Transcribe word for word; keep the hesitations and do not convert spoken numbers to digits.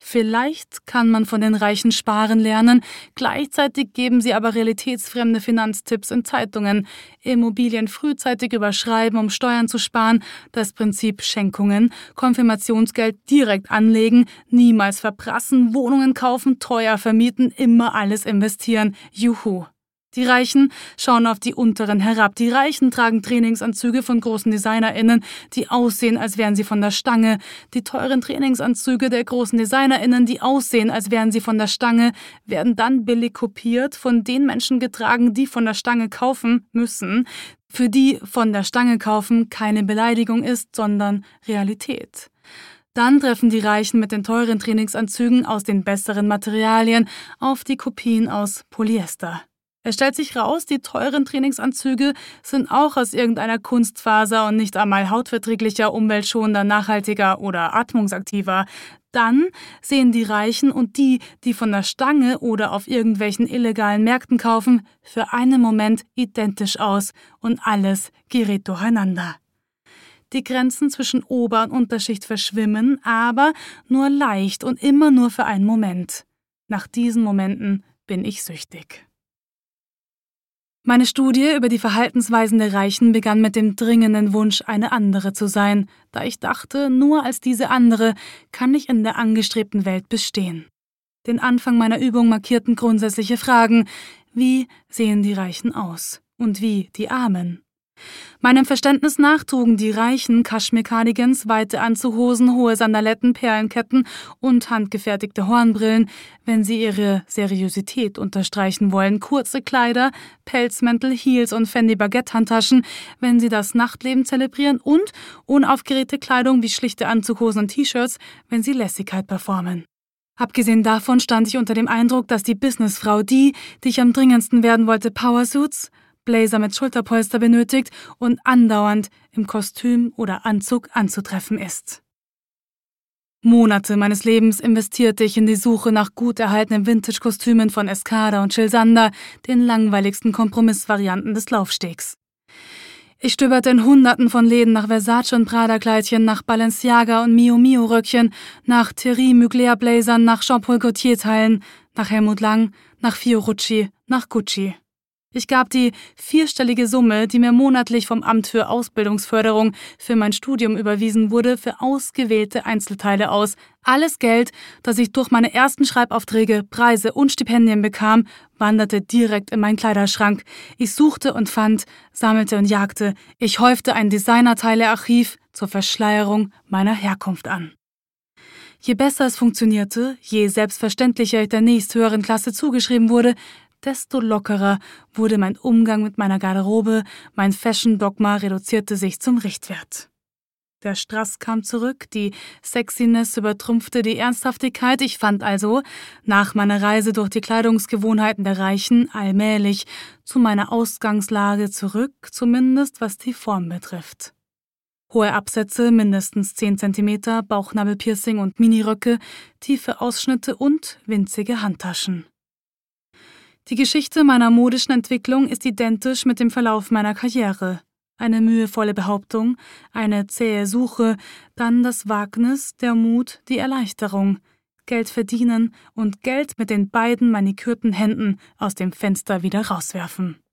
Vielleicht kann man von den Reichen sparen lernen, gleichzeitig geben sie aber realitätsfremde Finanztipps in Zeitungen, Immobilien frühzeitig überschreiben, um Steuern zu sparen, das Prinzip Schenkungen, Konfirmationsgeld direkt anlegen, niemals verprassen, Wohnungen kaufen, teuer vermieten, immer alles investieren, juhu. Die Reichen schauen auf die Unteren herab. Die Reichen tragen Trainingsanzüge von großen DesignerInnen, die aussehen, als wären sie von der Stange. Die teuren Trainingsanzüge der großen DesignerInnen, die aussehen, als wären sie von der Stange, werden dann billig kopiert, von den Menschen getragen, die von der Stange kaufen müssen, für die von der Stange kaufen keine Beleidigung ist, sondern Realität. Dann treffen die Reichen mit den teuren Trainingsanzügen aus den besseren Materialien auf die Kopien aus Polyester. Es stellt sich raus, die teuren Trainingsanzüge sind auch aus irgendeiner Kunstfaser und nicht einmal hautverträglicher, umweltschonender, nachhaltiger oder atmungsaktiver. Dann sehen die Reichen und die, die von der Stange oder auf irgendwelchen illegalen Märkten kaufen, für einen Moment identisch aus und alles gerät durcheinander. Die Grenzen zwischen Ober- und Unterschicht verschwimmen, aber nur leicht und immer nur für einen Moment. Nach diesen Momenten bin ich süchtig. Meine Studie über die Verhaltensweisen der Reichen begann mit dem dringenden Wunsch, eine andere zu sein, da ich dachte, nur als diese andere kann ich in der angestrebten Welt bestehen. Den Anfang meiner Übung markierten grundsätzliche Fragen: Wie sehen die Reichen aus? Und wie die Armen? Meinem Verständnis nach trugen die Reichen Kaschmir-Cardigans, weite Anzughosen, hohe Sandaletten, Perlenketten und handgefertigte Hornbrillen, wenn sie ihre Seriosität unterstreichen wollen, kurze Kleider, Pelzmäntel, Heels und Fendi-Baguette-Handtaschen, wenn sie das Nachtleben zelebrieren, und unaufgeregte Kleidung wie schlichte Anzughosen und T-Shirts, wenn sie Lässigkeit performen. Abgesehen davon stand ich unter dem Eindruck, dass die Businessfrau, die, die ich am dringendsten werden wollte, Powersuits, Blazer mit Schulterpolster benötigt und andauernd im Kostüm oder Anzug anzutreffen ist. Monate meines Lebens investierte ich in die Suche nach gut erhaltenen Vintage-Kostümen von Escada und Jil Sander, den langweiligsten Kompromissvarianten des Laufstegs. Ich stöberte in Hunderten von Läden nach Versace und Prada-Kleidchen, nach Balenciaga und Mio Mio-Röckchen, nach Thierry Mugler-Blazern, nach Jean-Paul Gaultier-Teilen, nach Helmut Lang, nach Fiorucci, nach Gucci. Ich gab die vierstellige Summe, die mir monatlich vom Amt für Ausbildungsförderung für mein Studium überwiesen wurde, für ausgewählte Einzelteile aus. Alles Geld, das ich durch meine ersten Schreibaufträge, Preise und Stipendien bekam, wanderte direkt in meinen Kleiderschrank. Ich suchte und fand, sammelte und jagte. Ich häufte ein Designerteilearchiv zur Verschleierung meiner Herkunft an. Je besser es funktionierte, je selbstverständlicher ich der nächsthöheren Klasse zugeschrieben wurde, desto lockerer wurde mein Umgang mit meiner Garderobe, mein Fashion-Dogma reduzierte sich zum Richtwert. Der Strass kam zurück, die Sexiness übertrumpfte die Ernsthaftigkeit. Ich fand also, nach meiner Reise durch die Kleidungsgewohnheiten der Reichen, allmählich zu meiner Ausgangslage zurück, zumindest was die Form betrifft. Hohe Absätze, mindestens zehn Zentimeter, Bauchnabelpiercing und Miniröcke, tiefe Ausschnitte und winzige Handtaschen. Die Geschichte meiner modischen Entwicklung ist identisch mit dem Verlauf meiner Karriere. Eine mühevolle Behauptung, eine zähe Suche, dann das Wagnis, der Mut, die Erleichterung, Geld verdienen und Geld mit den beiden manikürten Händen aus dem Fenster wieder rauswerfen.